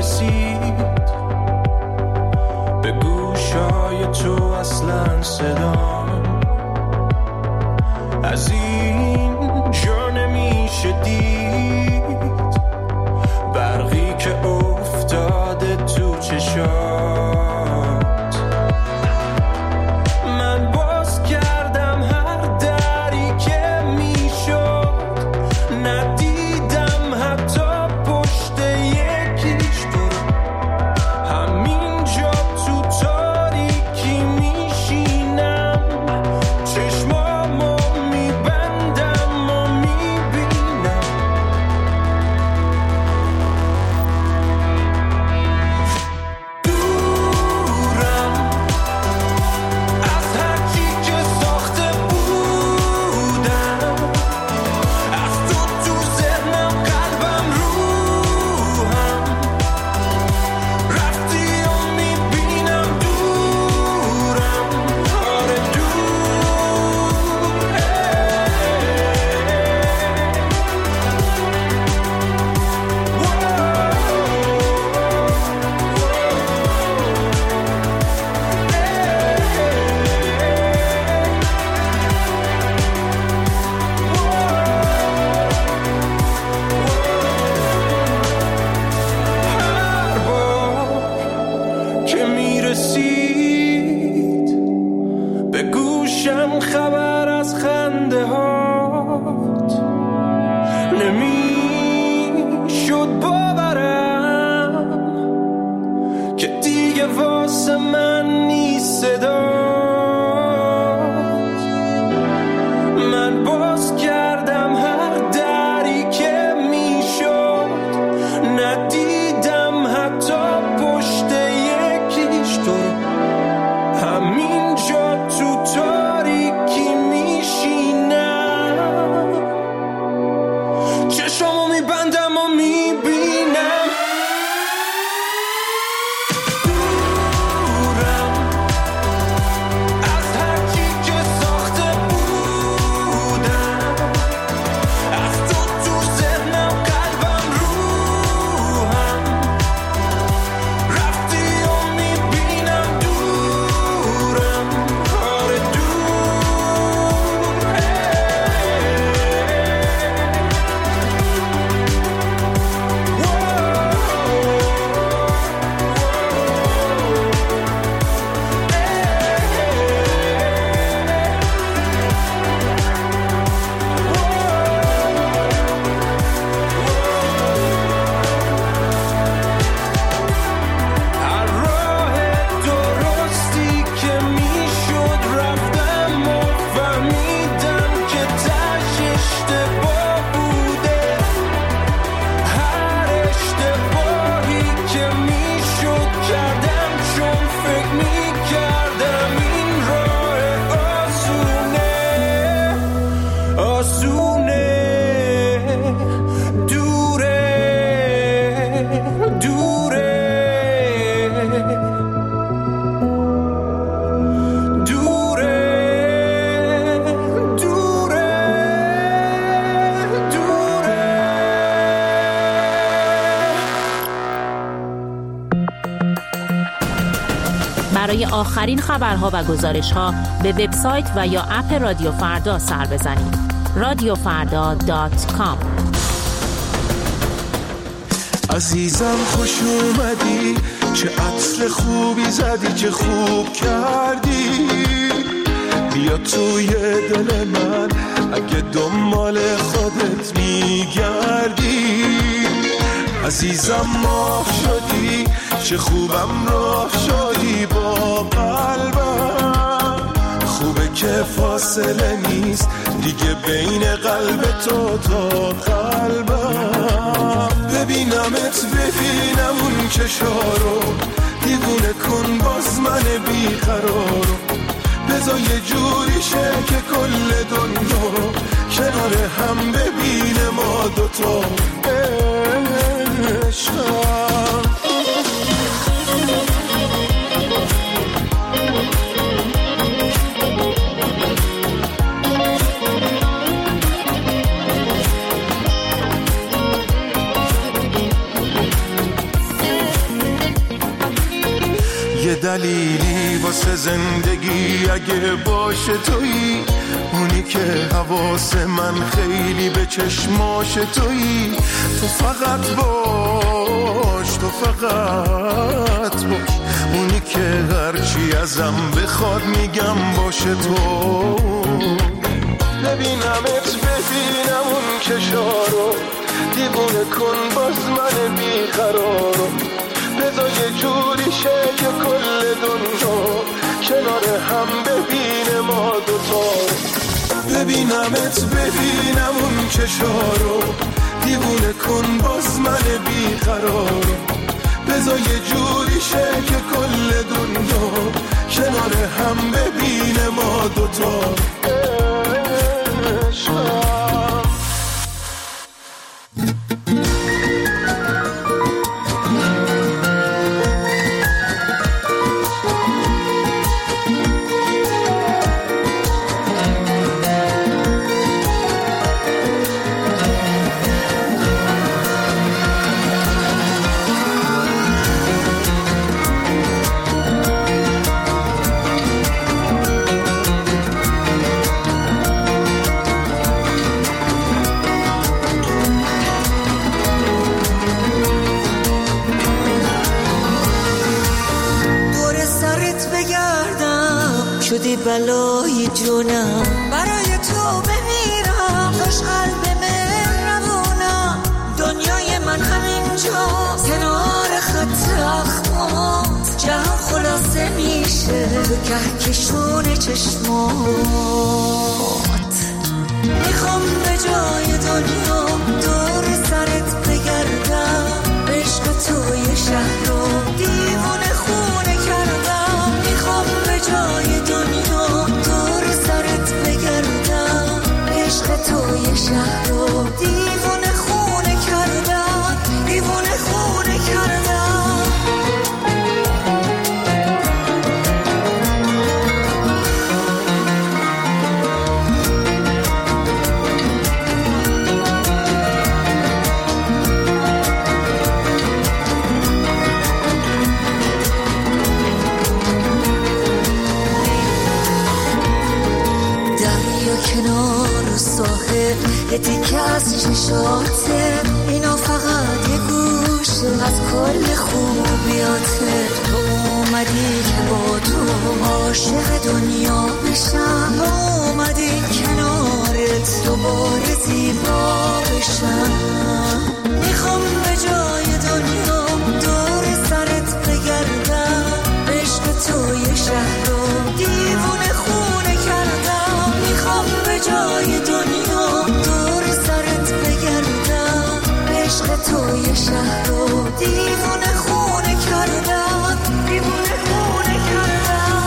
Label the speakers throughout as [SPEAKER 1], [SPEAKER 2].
[SPEAKER 1] رسید به گوشای تو اصلا صدا از این جا نمیشه دید برقی که افتاده تو چشات من باز کردم هر دری که میشد ندیدم حتی پشت یکیش تو همین جا تو تاریکی میشینم چشمامو میبندم و میبینم دورم از هرچی که ساخته بودم از تو ذهنم قلبم روحم رفتی و میبینم دورم آره هر بار که میرسید به گوشم خبر از خنده هات نمیشد باورم که دیگه واسه من نیست صدات من باز کردم هر دری که میشد ندیدم حتی پشت یکیش تو همین جا تو تاریکی میشینم چشمو میبندم و میبینم دورم از هرچی که ساخته بودم از تو ذهنم قلبم روحم رفتی و میبینم دورم آره هر راه درستی که میشد رفتم و فهمیدم که تاش اشتباه بوده هر اشتباهی که میشد کردم چون فکر میکردم این راه آسونه دوره دوره دوره دوره دوره
[SPEAKER 2] برای آخرین خبرها و گزارش‌ها به وبسایت و یا اپ رادیو فردا سر بزنید. radiofarda.com.
[SPEAKER 1] عزیزم خوش اومدی چه عطر خوبی زدی چه خوب کردی بیا توی دل من اگه دنبال خودت میگردی عزیزم ماه شدی چه خوبم راه شدی با قلبم خوبه که فاصله نیست دیگه بین قلب تو تا قلبم ببینمت ببینم اون چشارو دیوونه کن باز من بیقرارو بذار یه جوری شه که کل دنیا کنار هم ببینه ما دوتا عشقم دلیلی واسه زندگی اگه باشه تویی، اونی که حواس من خیلی به چشماش تویی. تو فقط باش، تو فقط باش، اونی که هرچی ازم بخواد میگم باشه تو. ببینمت ببینم اون چشارو، دیوونه کن باز من بیقرارو. بذار یه جوری شه که کل دنیا کنار هم ببینه ما دوتا. ببینمت ببینم اون چشارو، دیوونه کن باز من بیقرارو. بذار یه جوری شه که کل دنیا کنار هم ببینه ما دوتا.
[SPEAKER 3] شدی بلای جونم، برای تو بمیرم، خوش قلب مهربونم. دنیای من همینجا کنار خط اخمات، جهان خلاصه میشه تو کهکشون چشمات. میخوام به جای دنیا دور سرت بگردم، عشق توی شهر رو دیوونه خونه کردم. میخوام به جای دنیا دور سرت بگردم، عشق توی شهر رو دیوونه خونه کردم، دیوونه خونه کردم. کنار ساحل یه تیکه از چشاته، اینا فقط یه گوشه از کل خوبیاته. تو اومدی که با تو عاشق دنیا بشم، اومدی کنارت دوباره زیبا بشم. میخوام به جای دنیا دور سرت بگردم، عشق توی شهر رو دیوونه خونه کردم. میخوام به جای دنیا دور سرت بگردم، عشق توی شهر رو دیوونه خونه کردم، دیوونه خونه کردم.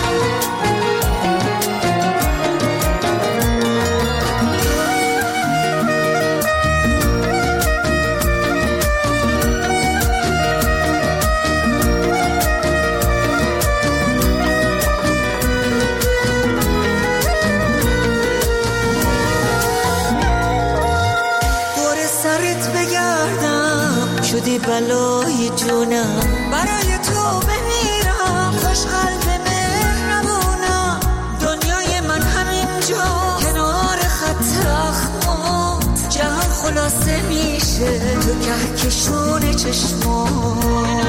[SPEAKER 3] شدی بلای جونم، برای تو بمیرم، خوش قلب مهربونم. دنیای من همینجا کنار خط اخمات، جهان خلاصه میشه تو کهکشون چشمات.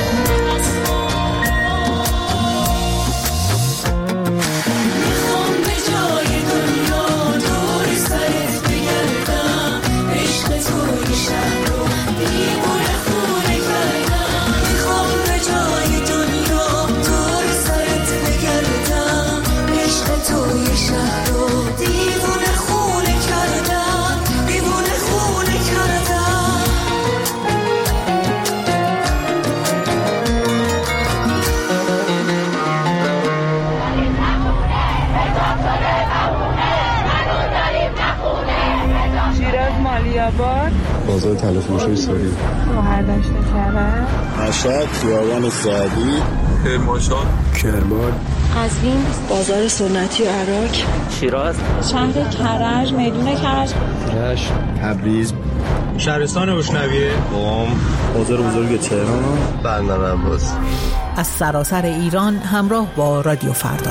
[SPEAKER 4] بازار تلفروشی سوری،
[SPEAKER 5] مهردشت کرد،
[SPEAKER 4] مشهد، خیابان سعدی،
[SPEAKER 6] کرمانشاه،
[SPEAKER 4] کرمان،
[SPEAKER 5] قزوین،
[SPEAKER 3] بازار سنتی عراق،
[SPEAKER 7] شیراز،
[SPEAKER 5] شهر کرج، میدون کرج،
[SPEAKER 4] رشت، تبریز،
[SPEAKER 6] شهرستان روشنویه،
[SPEAKER 4] بازار بزرگ تهران،
[SPEAKER 7] بندر عباس.
[SPEAKER 8] از سراسر ایران همراه با رادیو فردا.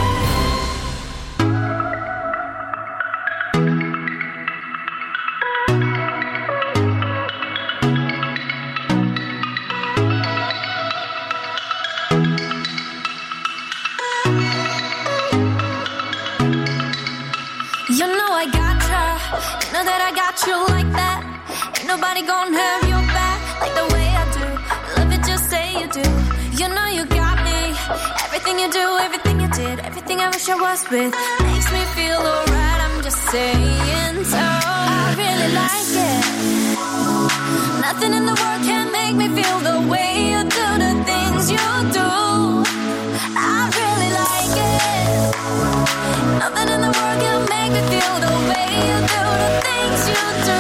[SPEAKER 9] Nobody gonna have your back like the way I do. Love it, just say you do. You know you got me. Everything you do, everything you did, everything I wish I was with makes me feel alright. I'm just saying so. I really like it. Nothing in the world can make me feel the way you do the things you do. I really like it. Nothing in the world can make me feel the way you do the things you do.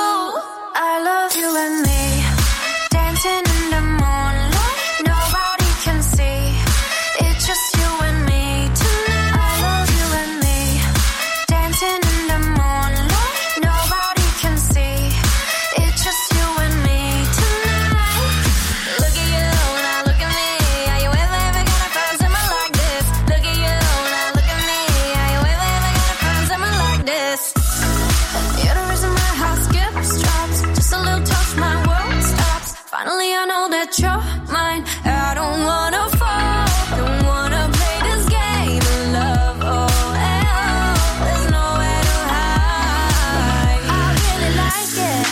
[SPEAKER 9] You and me, dancing in the moonlight, nobody can see. It's just you and me tonight. I love you and me, dancing in the moonlight, nobody can see. It's just you and me tonight. Look at you, now look at me. Are you ever gonna find someone like this? Look at you, now look at me. Are you ever gonna find someone like this? You're the reason my heart skips drops. Just a little touch, my world stops. Finally I know that you're mine. I don't wanna fall, don't wanna play this game of love. Oh, there's nowhere to hide. I really like it.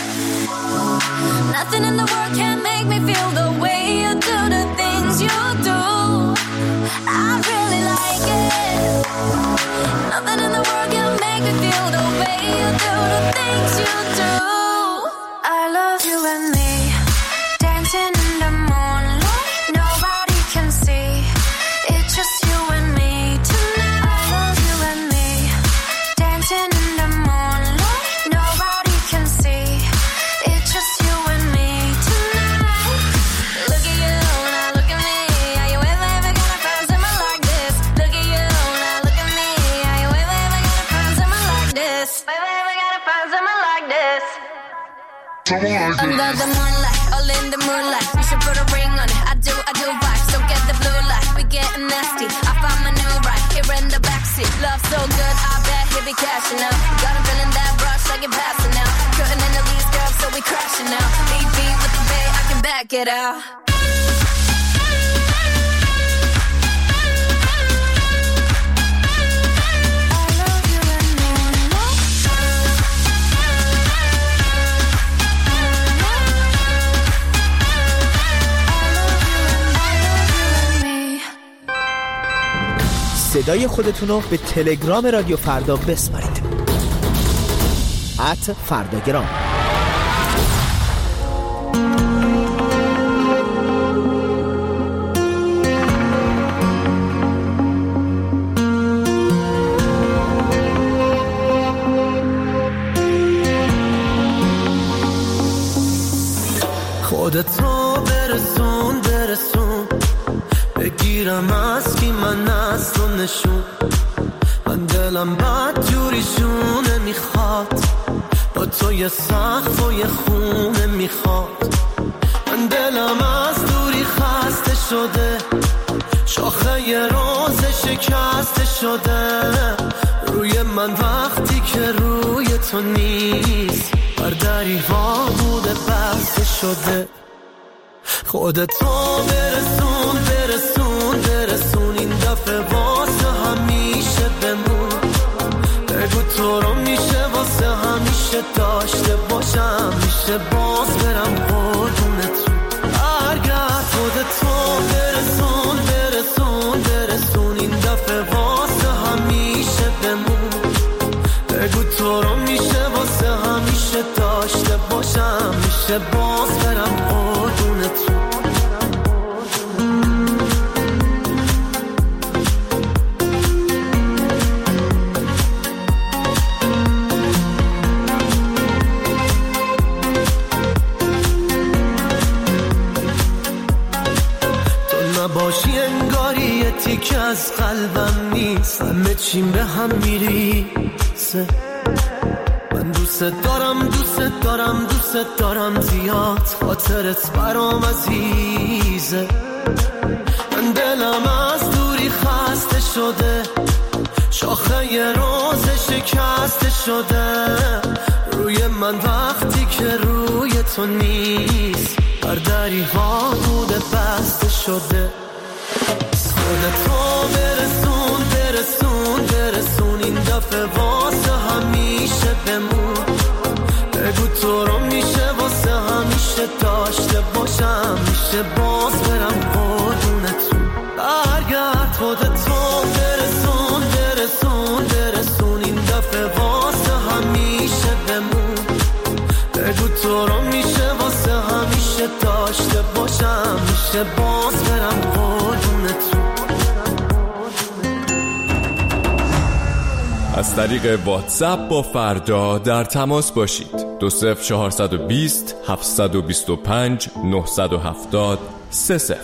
[SPEAKER 9] Nothing in the world can make me feel the way you do the things you do. I really like it. Nothing in the world can make me feel the way you do the things you do. I love you and me, dancing in the moonlight, nobody can see. It's just you and me tonight. I love you and me, dancing in the moonlight, nobody can see. It's just you and me tonight. Look at you, now look at me. Are you ever gonna find someone like this? Look at you, now look at me. Are you ever gonna find someone like this? Ever gonna find someone like this? Under the moonlight, all in the moonlight. You should put a ring on it. I do vibes. Don't get the blue light. We getting nasty. I found my new ride here in the backseat. Love so good, I bet he'll be cashing out. Got him feeling that rush like you're passing out. Cutting in the leaves, girl, so we crashing out. EV with the bay, I can back it out.
[SPEAKER 10] صدای خودتون رو به تلگرام رادیو فردا بسپارید. @فرداگرام.
[SPEAKER 1] خودتو برسون بگیرم از کی من از تو نشون. من دلم بد جوریشونه میخواد، با تو یه سقف و یه خونه میخواد. من دلم از دوری خسته شده، شاخه یه روز شکسته شده. روی من وقتی که روی تو نیست، بر دریها بوده بسته شده. خودتو برسون این دفعه واسه همیشه بمون. بگو تو رو میشه واسه همیشه داشته باشم، میشه باز برم قربونتون. برگرد خودتو برسون این دفعه واسه همیشه بمون. بگو تو رو میشه واسه همیشه داشته باشم، میشه باز برم قربونتون. نباشی انگاری یه تیک از قلبم نیست، همه چیم به هم میریسه. من
[SPEAKER 6] من دوست دارم زیاد، خاطرت برام عزیزه. من دلم از دوری خسته شده، شاخه یه روز شکسته شده روی من وقتی که روی تو نیست. بر دری ها بوده بسته شده. خودتو برسون این دفعه واسه همیشه بمون. بگو تو رو میشه واسه همیشه داشته باشم، میشه باز برم قربونتون. برگرد خودتو برسون این دفعه واسه همیشه بمون. بگو تو رو میشه واسه همیشه داشته باشم، میشه باز برم قربونتون.
[SPEAKER 7] از طریق واتساپ با فردا در تماس باشید. 20420 725 970 30.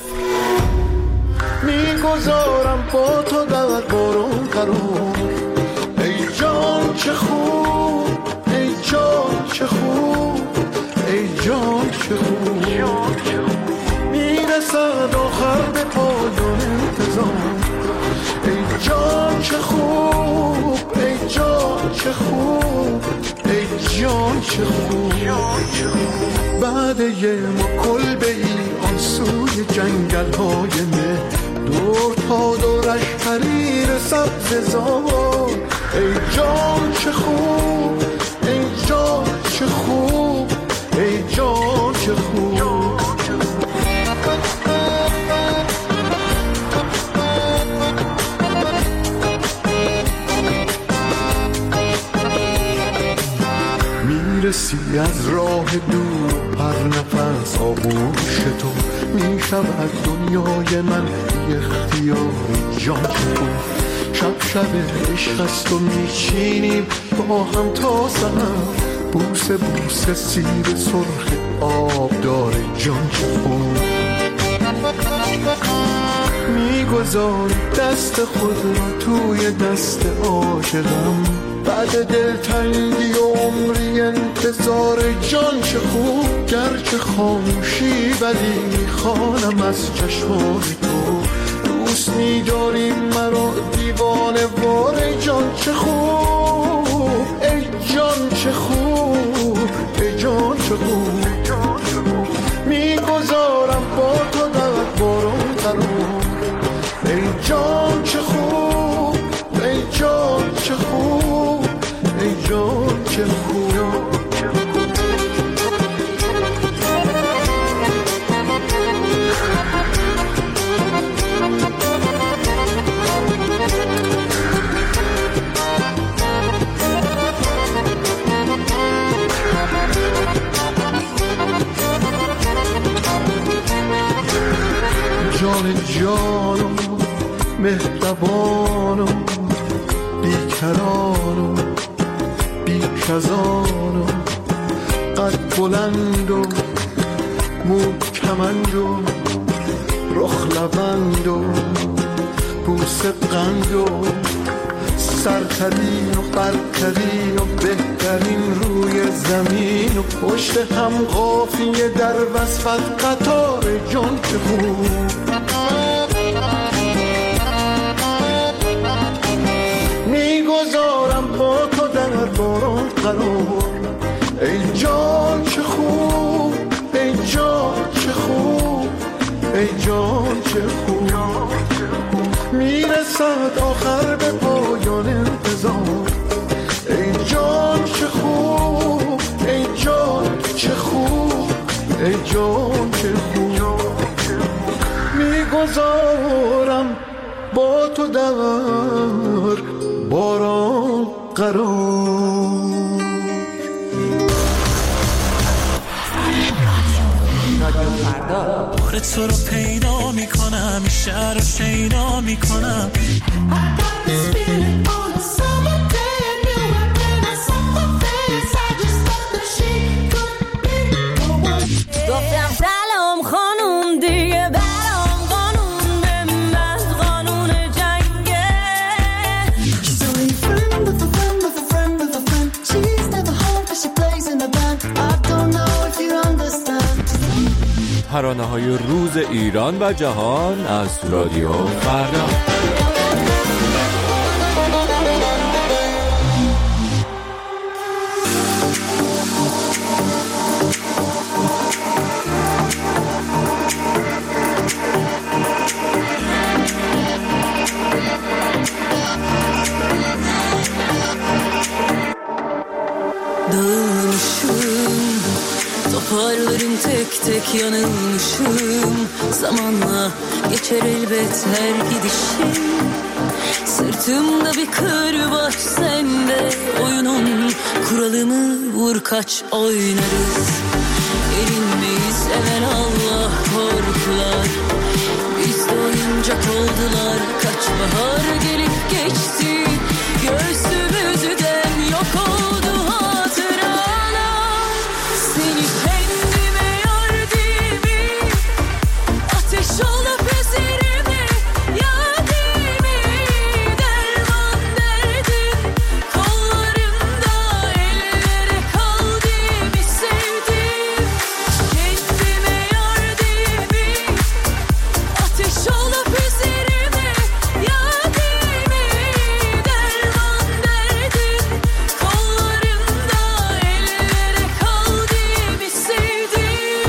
[SPEAKER 1] میگذارم با تو در بارون قرار. ای جان چه خوب، ای جان چه خوب، ای جان چه خوب. میرسد آخر به پایان انتظار. ای جان چه خوب، ای جان چه خوب، ای جان چه خوب. بعد یه ما کلبه ای آن سوی جنگل های مه، دور تا دورش حریر سبز زار. ای جان چه خوب، ای جان چه خوب، ای جان چه خوب. میرسی از راه دور پر نفس آغوش تو. میشود دنیای من بی اختیار جان تو. شب عشق است و میچینیم با هم تا سحر. بوسه بوسه سیر سرخ آب داره جان چه. میگذاری دست خود را توی دست عاشقم. بعد دلتنگی و عمری انتظار جان چه خوب. گرچه خاموشی ولی میخوانم از چشمای تو. دوست می‌داری مرا دیوانه وار جان چه خوب. ای جان چه خوب، ای جان چه خوب. میگذارم با تو در بارون قرار. ای جان چه خوب، ای جان چه خوب، ای جان چه خوب. جان جانم مهربانم بیکرانم بیکزانم قد بلند و مو کمند و رخ لبند و بوسه قند و سرترین و برترین و بهترین روی زمین و پشت هم قافیه در وصفت قطار جان چه خوب. میگذارم با تو در بارون قرار. ای جان چه خوب، ای جان چه خوب، ای جان چه خوب. میرسد آخر به پایان انتظار. ای جان چه خوب، ای جان چه خوب، ای جان چه خوب. میگذارم با تو در باران قرار.
[SPEAKER 11] بار تو رو پیدا میکنم، شهر رو شیدا میکنم.
[SPEAKER 9] گفتم سلام خانوم دیگه برام قانون به من قانون جنگه. So a friend of a friend of a friend of a friend, she's never home.
[SPEAKER 7] ترانه‌های روز ایران و جهان از رادیو فردا.
[SPEAKER 12] Toparlarım tek tek yanılmışım. Zamanla geçer elbet her gidişim. Sırtımda bir kır var sende. Oyunun kuralımı vur kaç oynarız. Erinmeyiz evelallah korkular. Biz de oyuncak oldular. Kaç bahar gelip geçti. Göğsümüzden yok oldu hatıralar. Seni kendime yar değil mi? Ateş olup üzerime yar değil mi? Derman derdin kollarımda ellere kaldığımı sevdim. Kendime yar değil mi? Ateş olup üzerime yar değil mi? Derman derdin kollarımda ellere kaldığımı sevdim.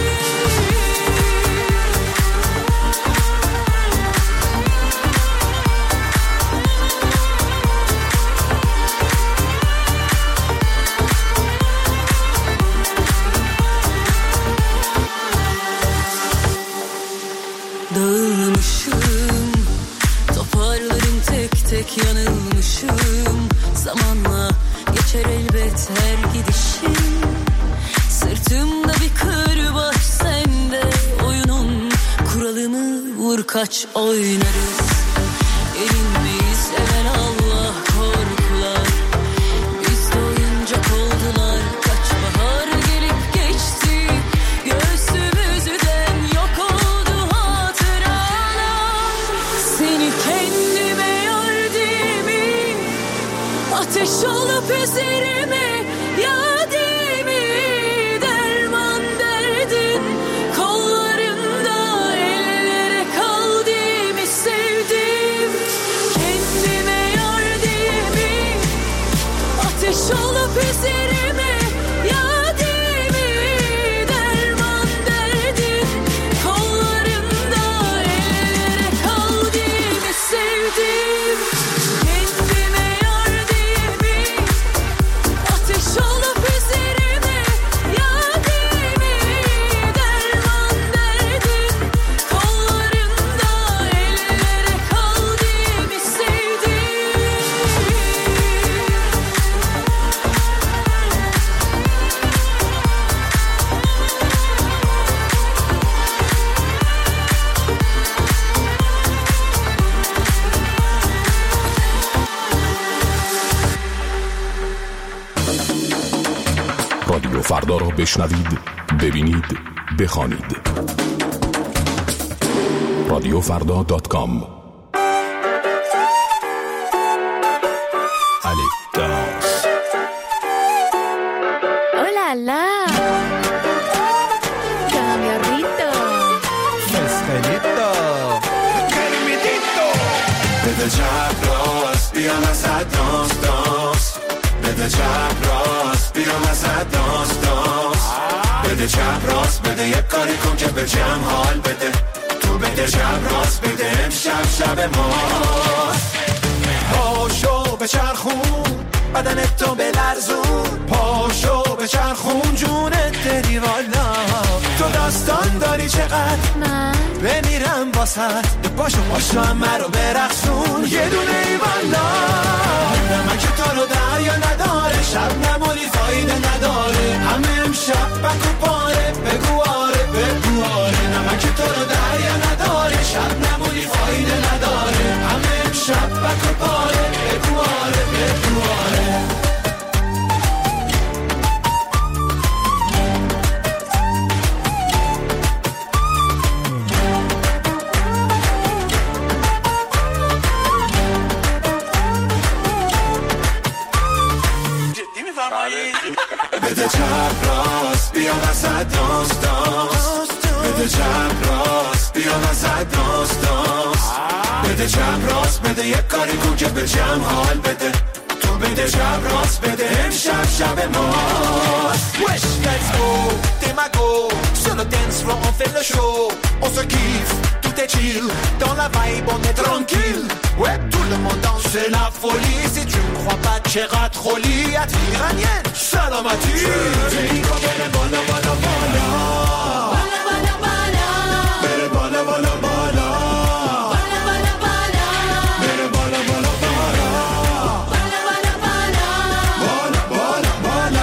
[SPEAKER 12] Dağılmışım, toparlarım tek tek yanılmışım. Zamanla geçer elbet her gidişim. Sırtımda bir kır var sende. Oyunun kuralımı vur kaç oynarız. Erinmeyiz evelallah korkular. Biz de oyuncak oldular. Kaç bahar gelip geçti. Göğsümüzden yok oldu hatıralar. Seni kendime yar değil mi? Ateş olup üzerime yar değil mi? Derman derdin kollarımda ellere kaldığımı sevdim. Kendime yar değil mi? Ateş olup üzerime yar değil mi? Derman derdin kollarımda ellere kaldığımı sevdim. Kendime yar değil mi? Ateş olup üzerime yar değil mi? Derman derdin kollarımda ellere kaldığımı sevdim.
[SPEAKER 13] رادیو فردا را بشنوید، ببینید، بخوانید. radioffarda.com. Alectance.
[SPEAKER 14] Hola, la. Cambiarrito.
[SPEAKER 10] Estelito.
[SPEAKER 1] Carimidito. Bede jab rost, bia masad dans, dans. Bede jab rost, bia masad dans, dans. بده جب راست بده یک کاری کن که به جمع حال بده تو بده جب راست بده امشب شب ماست پاشو به چرخون بدنت تو بلرزون پاشو به چرخون جونت دری والا تو داستان داری چقدر
[SPEAKER 14] من
[SPEAKER 1] بمیرم واسد پاشو پاشو همه رو برقصون یه دونه ای والا نمک تو رو دریا نداره شب نمونی فایده نداره همه امشب بکو پاره بگو آره بگو آره نمک تو رو دریا نداره شب نمونی فایده نداره همه امشب بکو پاره بگو آره بگو آره بده چپ راست بیا وسط دانس دانس بده چپ راست بیا وسط داست بده چپ راست بده یک کاری کن که به جمع حال بده تو بده چپ راست بده امشب شب ماست
[SPEAKER 15] Wesh, let's go, démago, sur le dance floor on fait le show, on se kiffe, tout est chill, dans la vibe on est tranquille, ouais tout le monde danse, c'est la folie, si tu ne crois pas tchera troli, atri iranienne, salamati, Rico bene bala bala bala, bala bala bala, bene bala bala bala, bala bala bala, bene bala bala bala, bala bala bala, bala bala bala.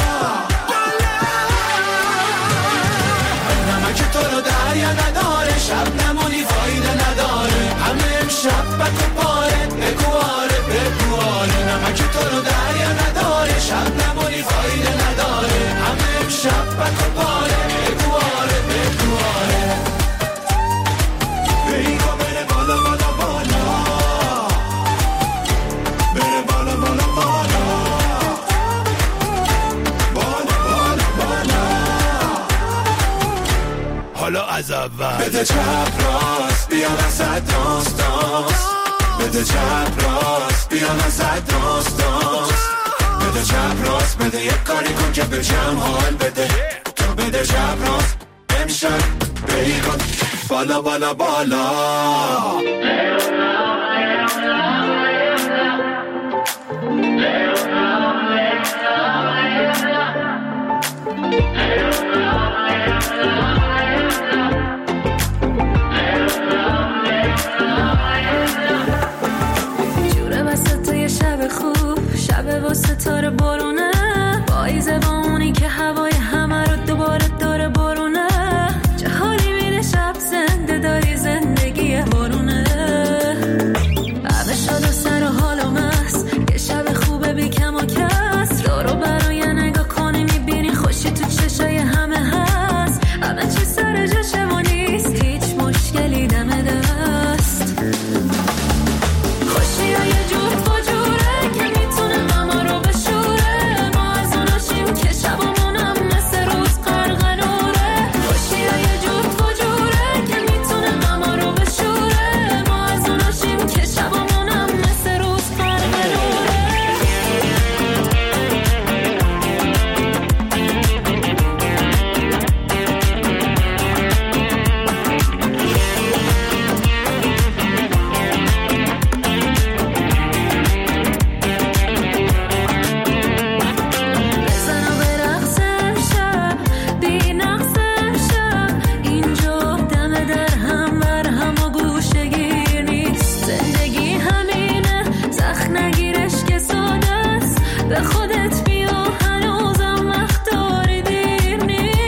[SPEAKER 15] نمک تو رو دریا نداره شب نمونی فایده نداره همه امشب بک و پاره بگواره بگواره نمک تو رو دریا نداره شب نمونی فایده نداره همه امشب بک و پاره بگواره بگواره بیگا بره بالا بالا بالا بره بالا بالا بالا بالا بالا بالا حالا از اول بده چپ راست بیا وسط داست بده چپ راست بیا وسط داست بده چپ راست بده یک کاری کن که به جمع حال بده تو بده چپ راست امشب بیگان بالا بالا بالا
[SPEAKER 12] جوره وسط یه شب خوب شب با ستاره بارونه پاییزه با اونی که هوای همه رو دوباره داره بارونه چه حالی میده شب زنده داری زندگی بارونه همه شاد و سر و حال و مست یه شب خوبه بی کم و کس رو برای نگاه کنی میبینی خوشی تو چشای همه هست همه چی سر جاشه و نیست هیچ مشکلی دم دست خوشی های جور فجوره که میتونه ماما رو بشوره ما از اوناشیم که شبمونم مثل روز قرقنوره خوشی های جور فجوره که میتونه ماما رو بشوره ما از اوناشیم که شبمونم مثل روز قرقنوره بزن و برقص امشب بی نقص امشب اینجا دم در هم بر هم و گوشه گیر نیست زندگی همینه سخت نگیرش که ساده است به خودت بیا هنوزم وقت داری دیر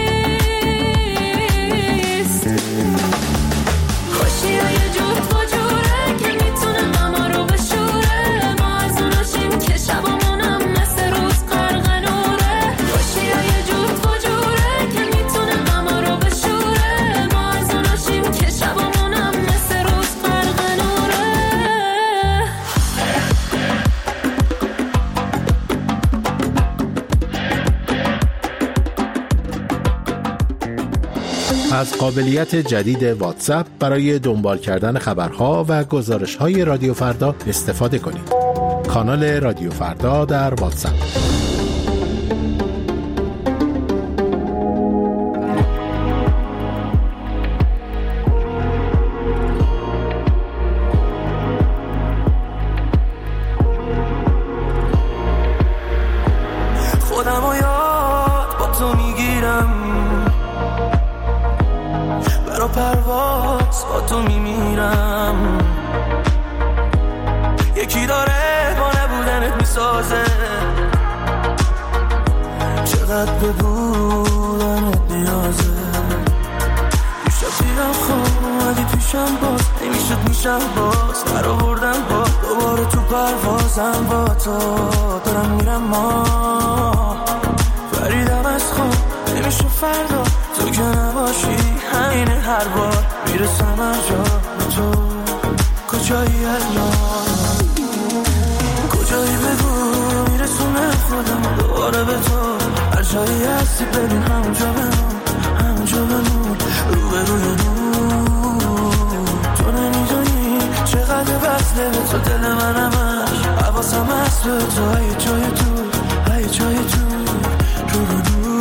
[SPEAKER 12] نیست خوشی های جور فجوره که میتونه ماما رو بشوره ما از اوناشیم که شبمونم مثل روز قرقنوره خوشی های جور فجوره که میتونه ماما رو بشوره ما از اوناشیم که شبمونم مثل روز قرقنوره
[SPEAKER 16] از قابلیت جدید واتساپ برای دنبال کردن خبرها و گزارش‌های رادیو فردا استفاده کنید. کانال رادیو فردا در واتساپ.
[SPEAKER 6] خودم و یاد با تو میگیرم برا پرواز با تو میمیرم یکی داره با نبودنت میسازه چقدر به بودنت نیازه دیشب دیدم خواب اومدی پیشم باز نمیشد میشم باز در آوردم با دوباره تو پروازم با تو دارم میرم ما فریدم از خواب نمیشه فردا تو که نباشی همینه هر بار میرسم هر جا تو کجایی الان کجایی بگو میرسونه خودم
[SPEAKER 17] دوباره به تو هر جایی هستی ببین همونجا بمون همونجا بمون رو به
[SPEAKER 6] روبروی نور. تو نمیدونی چقدر وصله به تو دل منمش، حواسم هست به تو ای جای دور، ای جای دور، رو رو دور.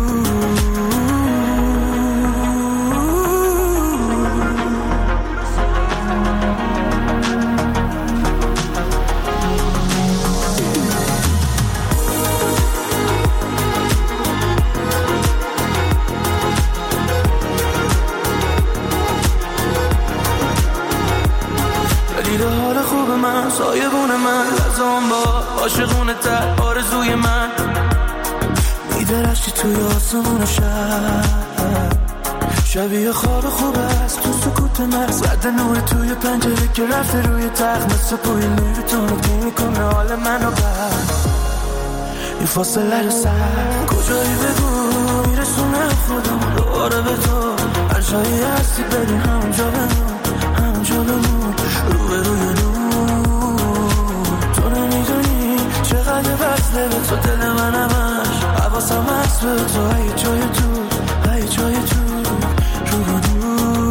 [SPEAKER 6] سایبون من لازم با عاشقونه تر آرزوی من میدرشتی توی آسمون شب، شبیه خواب خوب است تو سکوت مغز، رد نور توی پنجره که رفته روی تخت، مثل بوی نیروتون رو که میکنه حال منو بر این فاصله رو سر. کجایی بگو میرسونه خودم دوباره به تو، هر جایی هستی بریم همونجا بمون، همونجا بمون، رو به روی نور. تو نمیدونی چقدر وصله به تو دل منمش، حواسم هست به تو ای جای دور، ای جای دور، رو به دور.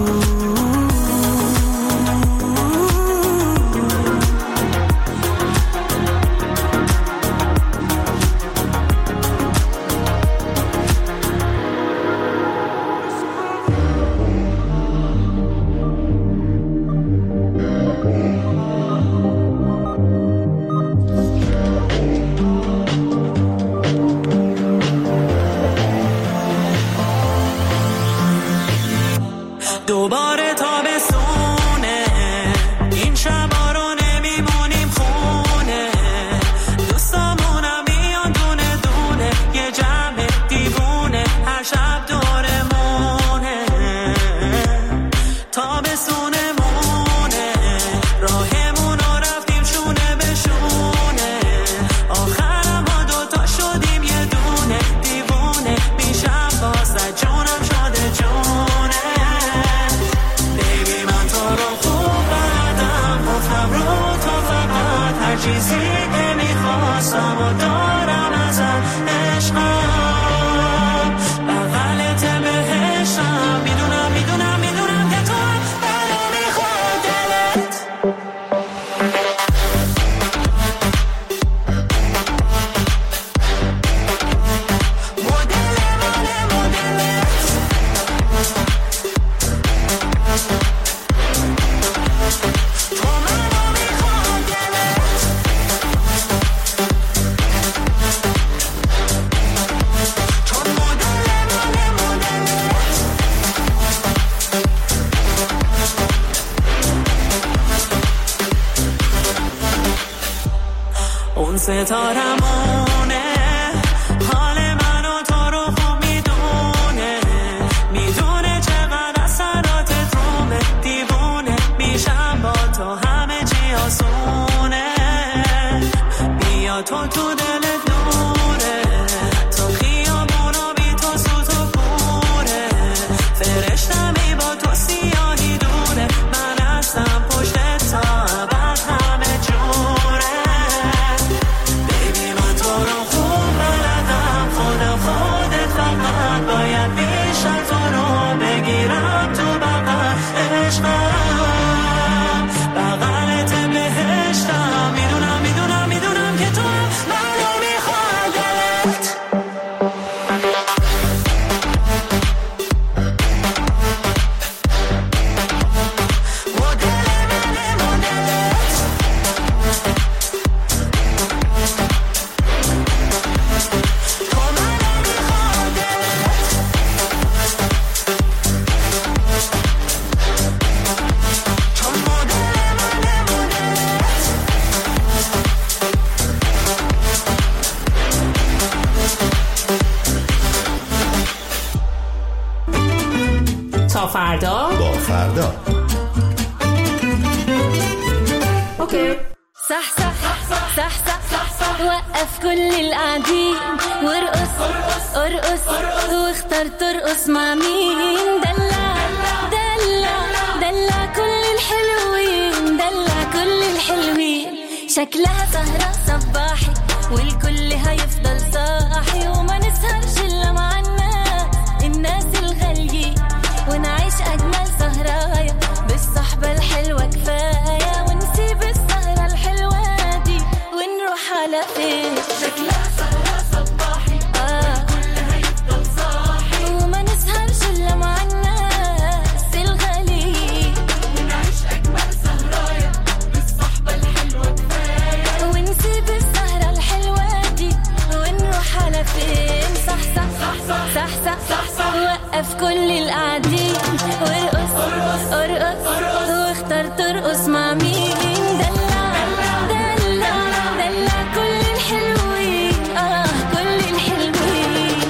[SPEAKER 11] دوباره تابستونه، این شبا رو نمیمونیم خونه، دوستامونم میان دونه دونه، یه جمع دیوونه هر شب دورمونه. تابستونمونه، راهمون رو رفتیم شونه به شونه، آخرم ما دوتا شدیم یه دونه، دیوونه میشم بازد جونم شده جونه. چیزی که میخواستم و دارم ازت عشقم، بغلت بهشتم، میدونم میدونم میدونم که تو منو میخواد دلت. مدل مدلت تو منو میخواد دلت. اون ستارمونه، حال من و تو رو خوب میدونه، میدونه چقدر اثراتت رومه، دیوونه میشم با تو همه چی آسونه. بیا تو تو دلت نوره، تو خیابونو بی تو سوت و کوره، فرشتمی با تو سیاهی دونه، من هستم پشت تا ابد همه جوره. خودت فقط باید بیشتر تو رو بگیرم تو بغل عشقم، بغلت بهشتم، میدونم میدونم میدونم که تو منو میخواد دلت.
[SPEAKER 2] تا فردا
[SPEAKER 16] با فردا.
[SPEAKER 2] اوکی.
[SPEAKER 12] صح صح صح صح صح وقف كل القاعدين وارقص ارقص واختار ترقص مع مين. دلع دلع دلع كل الحلوين، دلع كل الحلوين. شكلها سهرة صباحي والكل هيفضل صاحي، وما نسهرش إلا مع الناس الغاليين. واختار ترقص مع مين. دلع دلع دلع كل الحلوين كل الحلوين.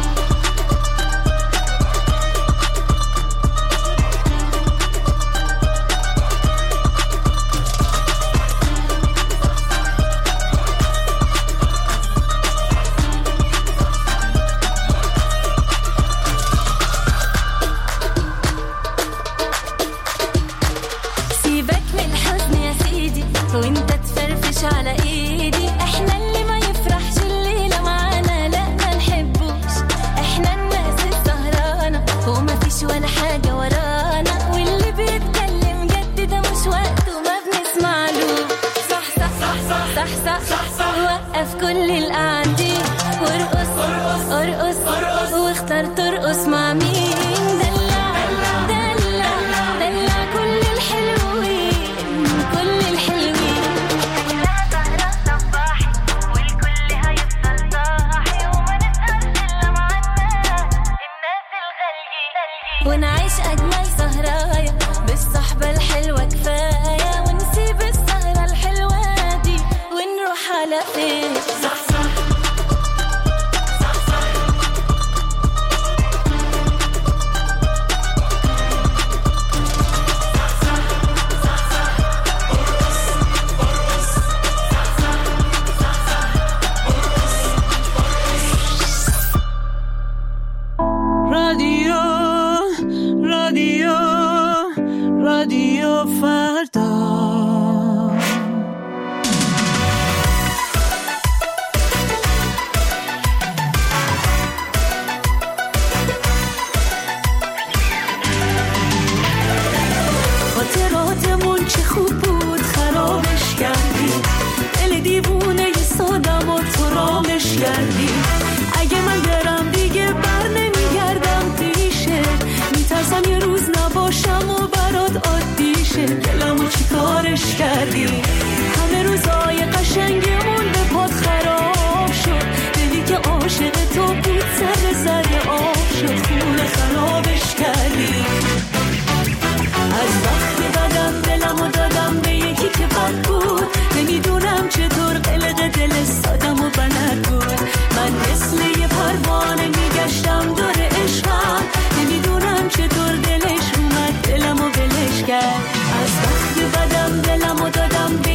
[SPEAKER 12] وانت تفرفش على ايدي. احنا اللي ما يفرحش الليلة معانا لا ما نحبوش. احنا الناس السهرانة وما فيش ولا حاجة ورانا. واللي بيتكلم جد ده مش وقته ما بنسمعلوش. صح صح صح صح صح صح صح. وقف كل القاعدين وارقص ارقص ارقص واختار ترقص مع مين. دلع دلع دلع كل الحلوين كل الحلوين. ونعيش أجمل سهرايا بالصحبة الحلوة كفاية. ونسيب السهرة الحلوة دي ونروح على فين. صح صح صح صح.
[SPEAKER 11] رادیو فردا.
[SPEAKER 12] خاطراتمون چه خوب بود خرابش کردی. دل دیوونه ی سادم و تو رامش کردی. اگه من برم دیگه بر نمیگردم پیشه. میترسم یه روز نباشم و برات عادیشه. دلمو چی کارش کردی. همه روزای قشنگمون به پات خراب شد. دلی که عاشق تو بود سر زده آب شد. خونه خرابش کردی. از وقت بدم دلمو دادم به یکی که بد بود. نمیدونم چطور قلق دل سادم و بلد بود. من مثل یه پروانه میگشتم دور عشقم. نمیدونم چطور دلش اومد دلمو بلش کرد. از وقت بدم دلمو دادم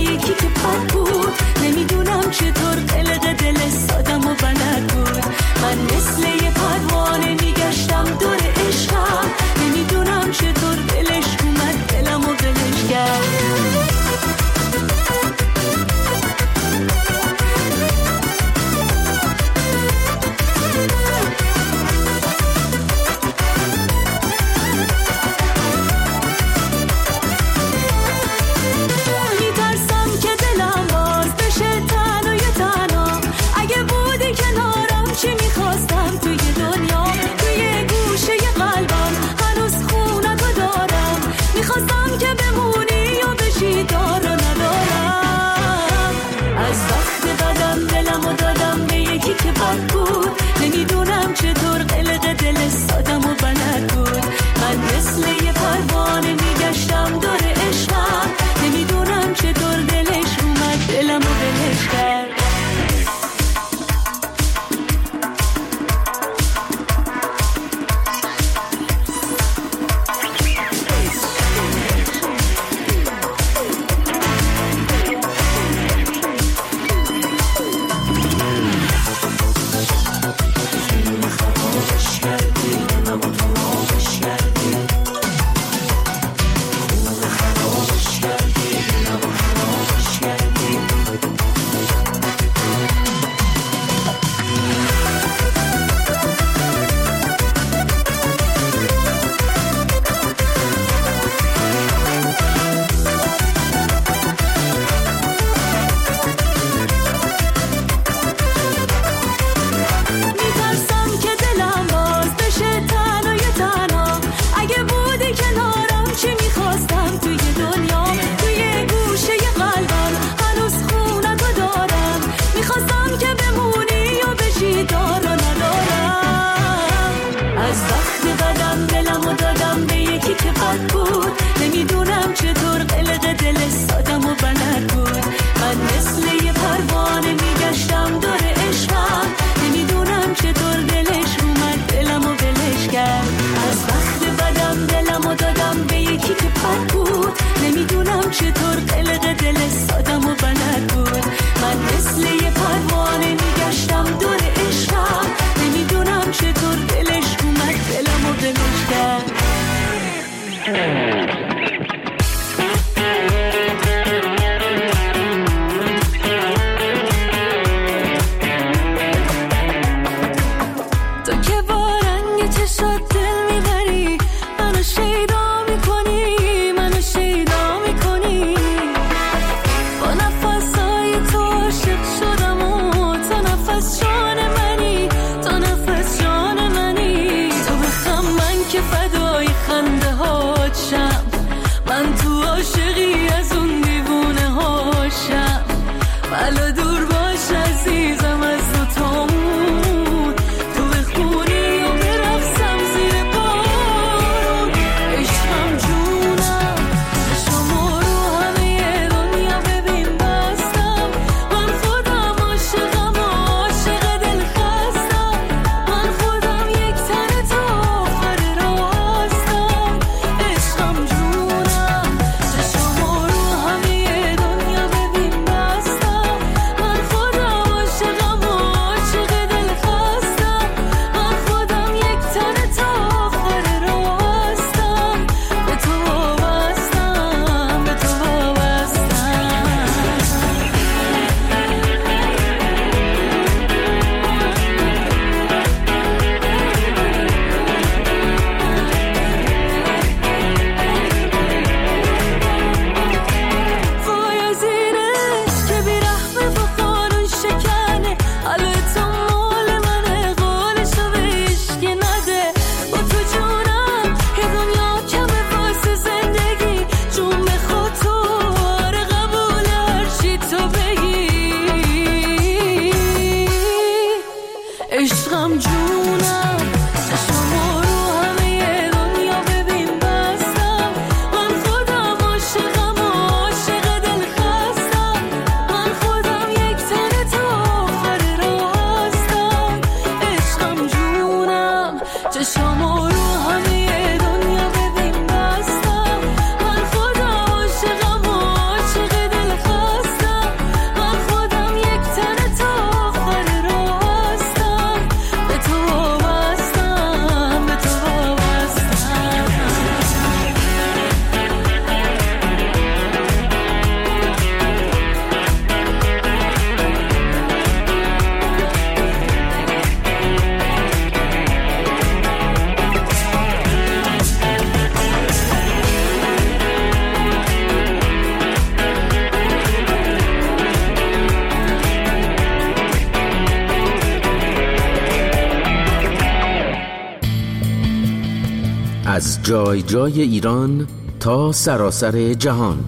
[SPEAKER 17] از جای جای ایران تا سراسر جهان،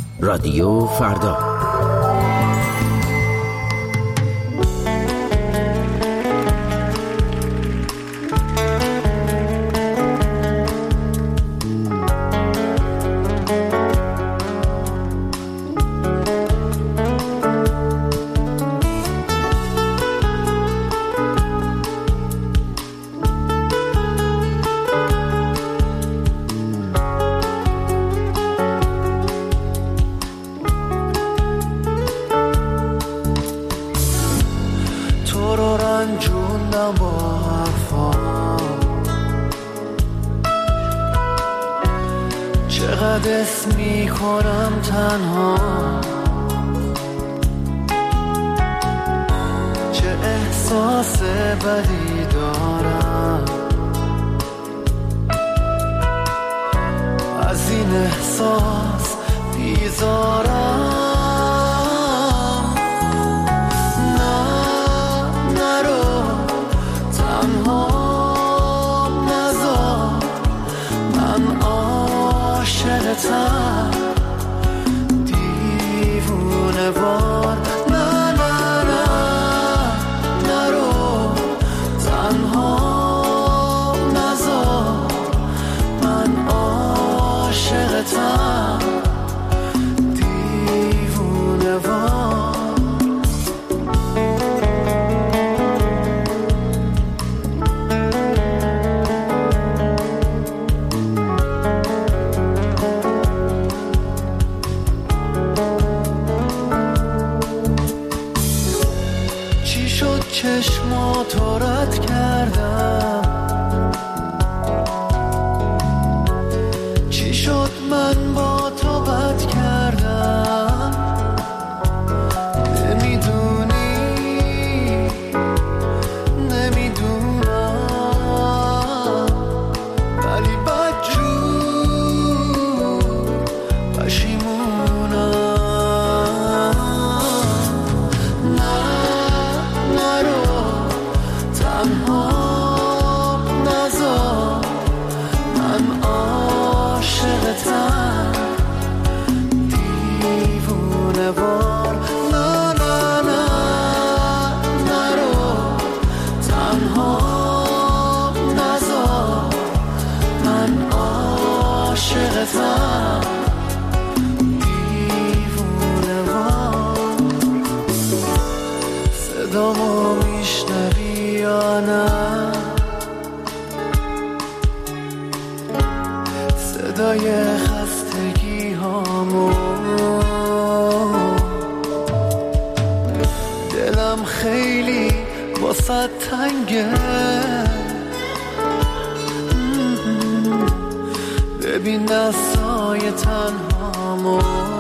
[SPEAKER 17] رادیو فردا.
[SPEAKER 6] چقدر اسم میکنم تنها، چه احساس بدی دارم، از این احساس بیزارم. نرو تنها نذار، من عاشقتم دیوونه وار. نه نه نه نرو تنها نذار، من عاشقتم دیوونه وار. چشماتو رد کردم، چی شد من با تو بد کردم، نمیدونی نمیدونم، ولی بدجور پشیمونم. نه نرو تنها نذار، من عاشقتم دیوونه وار. نه نه نه نرو تنها نذار، من عاشقتم دیوونه وار. صدامو میشنوی یا نه؟ صدای خستگی هامو، دلم خیلی واسه تنگه، ببین دستای تنهامو.